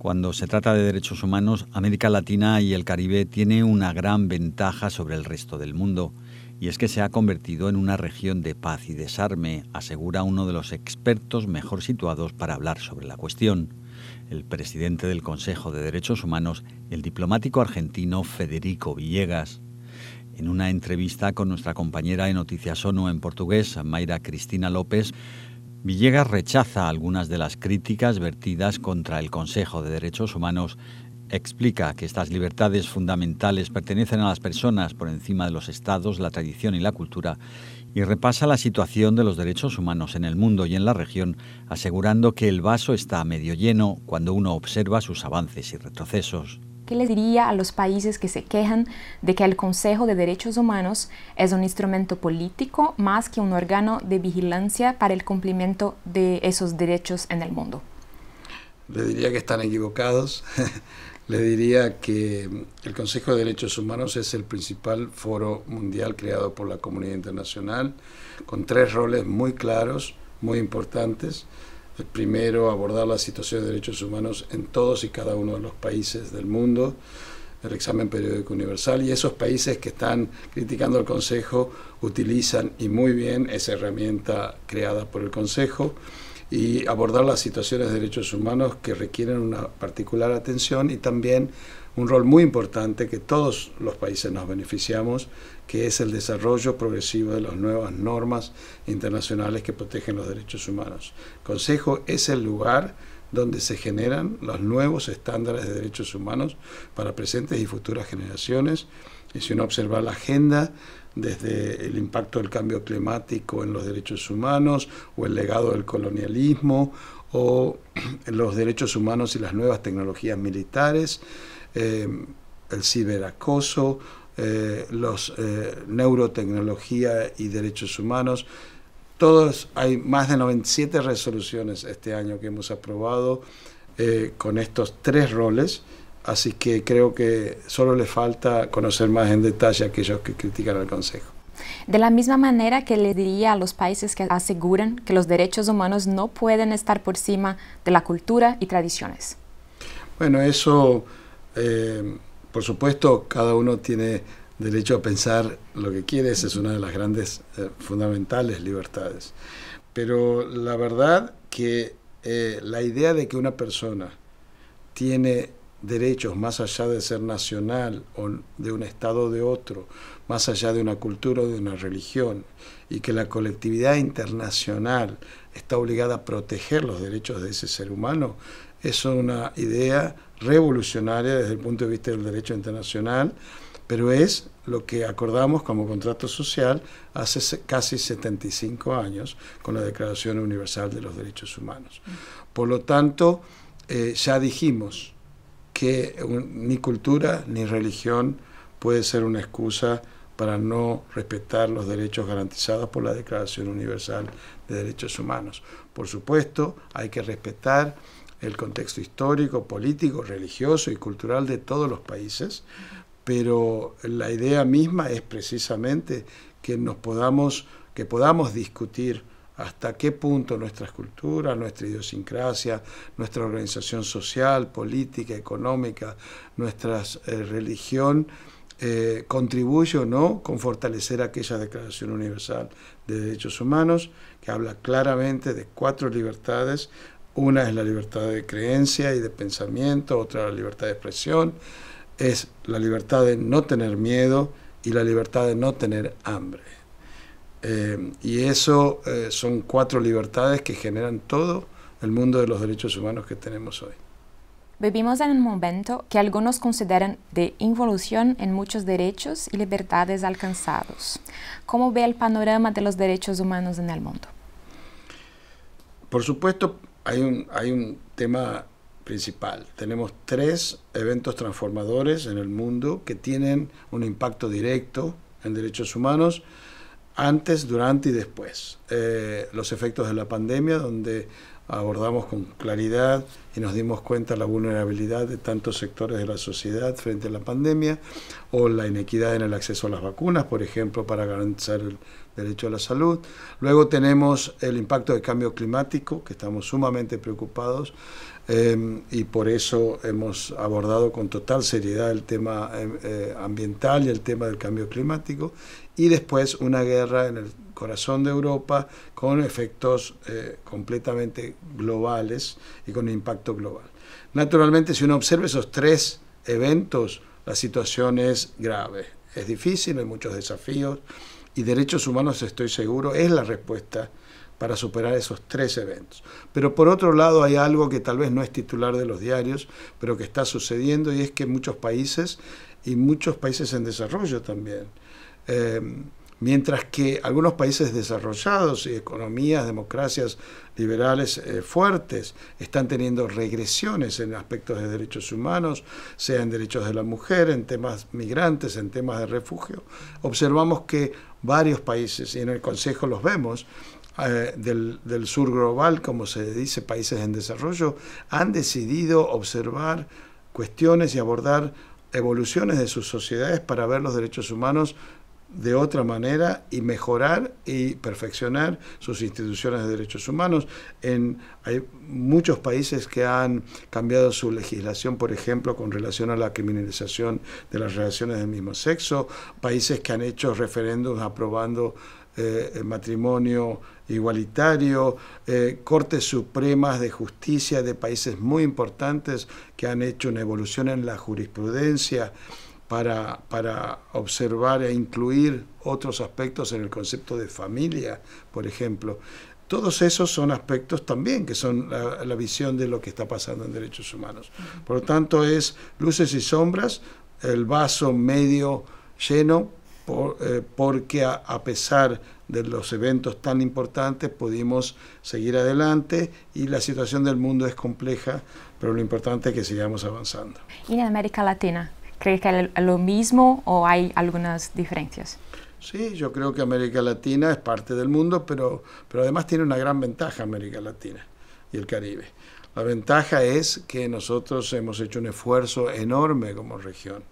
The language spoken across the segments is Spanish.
Cuando se trata de derechos humanos, América Latina y el Caribe tiene una gran ventaja sobre el resto del mundo, y es que se ha convertido en una región de paz y desarme, asegura uno de los expertos mejor situados para hablar sobre la cuestión, el presidente del Consejo de Derechos Humanos, el diplomático argentino Federico Villegas. En una entrevista con nuestra compañera de Noticias ONU en portugués, Mayra Cristina López, Villegas rechaza algunas de las críticas vertidas contra el Consejo de Derechos Humanos, explica que estas libertades fundamentales pertenecen a las personas por encima de los estados, la tradición y la cultura, y repasa la situación de los derechos humanos en el mundo y en la región, asegurando que el vaso está medio lleno cuando uno observa sus avances y retrocesos. ¿Qué les diría a los países que se quejan de que el Consejo de Derechos Humanos es un instrumento político más que un órgano de vigilancia para el cumplimiento de esos derechos en el mundo? Le diría que están equivocados. Le diría que el Consejo de Derechos Humanos es el principal foro mundial creado por la comunidad internacional, con 3 roles muy claros, muy importantes. El primero, abordar la situación de derechos humanos en todos y cada uno de los países del mundo, el examen periódico universal, y esos países que están criticando al Consejo utilizan, y muy bien, esa herramienta creada por el Consejo, y abordar las situaciones de derechos humanos que requieren una particular atención y también un rol muy importante que todos los países nos beneficiamos, que es el desarrollo progresivo de las nuevas normas internacionales que protegen los derechos humanos. El Consejo es el lugar donde se generan los nuevos estándares de derechos humanos para presentes y futuras generaciones. Y si uno observa la agenda, desde el impacto del cambio climático en los derechos humanos, o el legado del colonialismo, o los derechos humanos y las nuevas tecnologías militares, el ciberacoso, los neurotecnología y derechos humanos. Hay más de 97 resoluciones este año que hemos aprobado con estos 3 roles, así que creo que solo le falta conocer más en detalle a aquellos que critican al Consejo. De la misma manera que le diría a los países que aseguran que los derechos humanos no pueden estar por encima de la cultura y tradiciones. Bueno, eso, por supuesto, cada uno tiene derecho a pensar lo que quiere, esa es una de las grandes fundamentales libertades. Pero la verdad que la idea de que una persona tiene derechos más allá de ser nacional o de un estado o de otro, más allá de una cultura o de una religión, y que la colectividad internacional está obligada a proteger los derechos de ese ser humano, es una idea revolucionaria desde el punto de vista del derecho internacional, pero es lo que acordamos como contrato social hace casi 75 años con la Declaración Universal de los Derechos Humanos. Por lo tanto, ya dijimos que ni cultura ni religión puede ser una excusa para no respetar los derechos garantizados por la Declaración Universal de Derechos Humanos. Por supuesto, hay que respetar el contexto histórico, político, religioso y cultural de todos los países, pero la idea misma es precisamente que podamos discutir hasta qué punto nuestras culturas, nuestra idiosincrasia, nuestra organización social, política, económica, nuestra religión contribuye o no con fortalecer aquella Declaración Universal de Derechos Humanos que habla claramente de 4 libertades. Una es la libertad de creencia y de pensamiento, otra la libertad de expresión, es la libertad de no tener miedo y la libertad de no tener hambre. Y eso son 4 libertades que generan todo el mundo de los derechos humanos que tenemos hoy. Vivimos en un momento que algunos consideran de involución en muchos derechos y libertades alcanzados. ¿Cómo ve el panorama de los derechos humanos en el mundo? Por supuesto, hay un tema principal. Tenemos 3 eventos transformadores en el mundo que tienen un impacto directo en derechos humanos antes, durante y después. Los efectos de la pandemia, donde abordamos con claridad y nos dimos cuenta de la vulnerabilidad de tantos sectores de la sociedad frente a la pandemia, o la inequidad en el acceso a las vacunas, por ejemplo, para garantizar el derecho a la salud. Luego tenemos el impacto del cambio climático, que estamos sumamente preocupados, y por eso hemos abordado con total seriedad el tema ambiental y el tema del cambio climático, y después una guerra en el corazón de Europa con efectos completamente globales y con impacto global. Naturalmente, si uno observa esos tres eventos, la situación es grave, es difícil, hay muchos desafíos, y derechos humanos, estoy seguro, es la respuesta para superar esos tres eventos. Pero por otro lado hay algo que tal vez no es titular de los diarios, pero que está sucediendo, y es que muchos países, y muchos países en desarrollo también, mientras que algunos países desarrollados y economías, democracias liberales fuertes están teniendo regresiones en aspectos de derechos humanos, sea en derechos de la mujer, en temas migrantes, en temas de refugio, observamos que varios países, y en el Consejo los vemos, del sur global, como se dice, países en desarrollo, han decidido observar cuestiones y abordar evoluciones de sus sociedades para ver los derechos humanos de otra manera y mejorar y perfeccionar sus instituciones de derechos humanos. Hay muchos países que han cambiado su legislación, por ejemplo, con relación a la criminalización de las relaciones del mismo sexo, países que han hecho referéndums aprobando el matrimonio igualitario, cortes supremas de justicia de países muy importantes que han hecho una evolución en la jurisprudencia para observar e incluir otros aspectos en el concepto de familia, por ejemplo. Todos esos son aspectos también que son la visión de lo que está pasando en derechos humanos. Por lo tanto, es luces y sombras, el vaso medio lleno, porque a pesar de los eventos tan importantes pudimos seguir adelante, y la situación del mundo es compleja, pero lo importante es que sigamos avanzando. ¿Y en América Latina? ¿Cree que es lo mismo o hay algunas diferencias? Sí, yo creo que América Latina es parte del mundo, pero además tiene una gran ventaja América Latina y el Caribe. La ventaja es que nosotros hemos hecho un esfuerzo enorme como región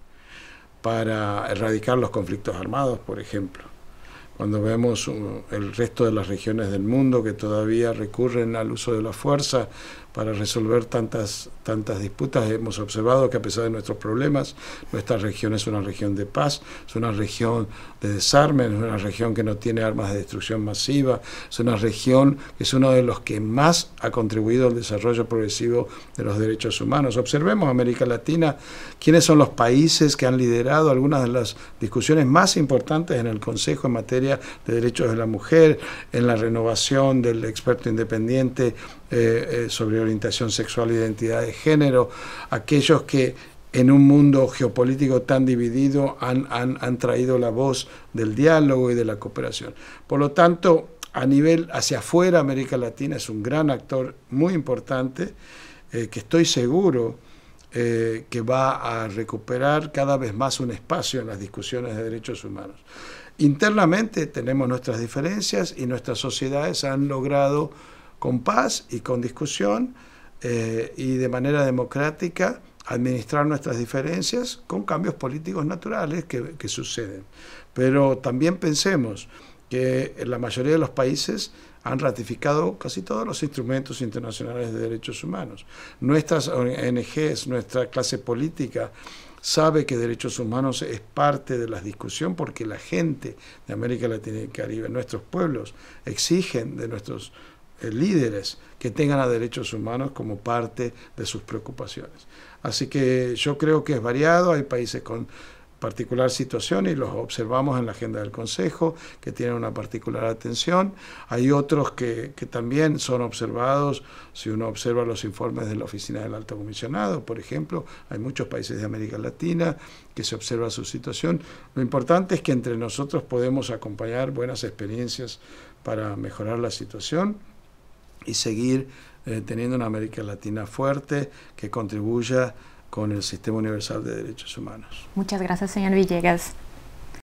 para erradicar los conflictos armados, por ejemplo. Cuando vemos el resto de las regiones del mundo que todavía recurren al uso de la fuerza para resolver tantas disputas, hemos observado que a pesar de nuestros problemas, nuestra región es una región de paz, es una región de desarme, es una región que no tiene armas de destrucción masiva, es una región que es uno de los que más ha contribuido al desarrollo progresivo de los derechos humanos. Observemos América Latina, quiénes son los países que han liderado algunas de las discusiones más importantes en el Consejo en materia de derechos de la mujer, en la renovación del experto independiente sobre orientación sexual e identidad de género, aquellos que en un mundo geopolítico tan dividido han traído la voz del diálogo y de la cooperación. Por lo tanto, a nivel hacia afuera, América Latina es un gran actor muy importante, que estoy seguro que va a recuperar cada vez más un espacio en las discusiones de derechos humanos. Internamente tenemos nuestras diferencias y nuestras sociedades han logrado, con paz y con discusión y de manera democrática, administrar nuestras diferencias con cambios políticos naturales que suceden. Pero también pensemos que la mayoría de los países han ratificado casi todos los instrumentos internacionales de derechos humanos. Nuestras ONGs, nuestra clase política, sabe que derechos humanos es parte de la discusión porque la gente de América Latina y el Caribe, nuestros pueblos, exigen de nuestros líderes que tengan a derechos humanos como parte de sus preocupaciones. Así que yo creo que es variado, hay países con particular situación y los observamos en la agenda del Consejo que tienen una particular atención. Hay otros que también son observados. Si uno observa los informes de la Oficina del Alto Comisionado, por ejemplo, hay muchos países de América Latina que se observa su situación. Lo importante es que entre nosotros podemos acompañar buenas experiencias para mejorar la situación y seguir teniendo una América Latina fuerte que contribuya con el Sistema Universal de Derechos Humanos. Muchas gracias, señor Villegas.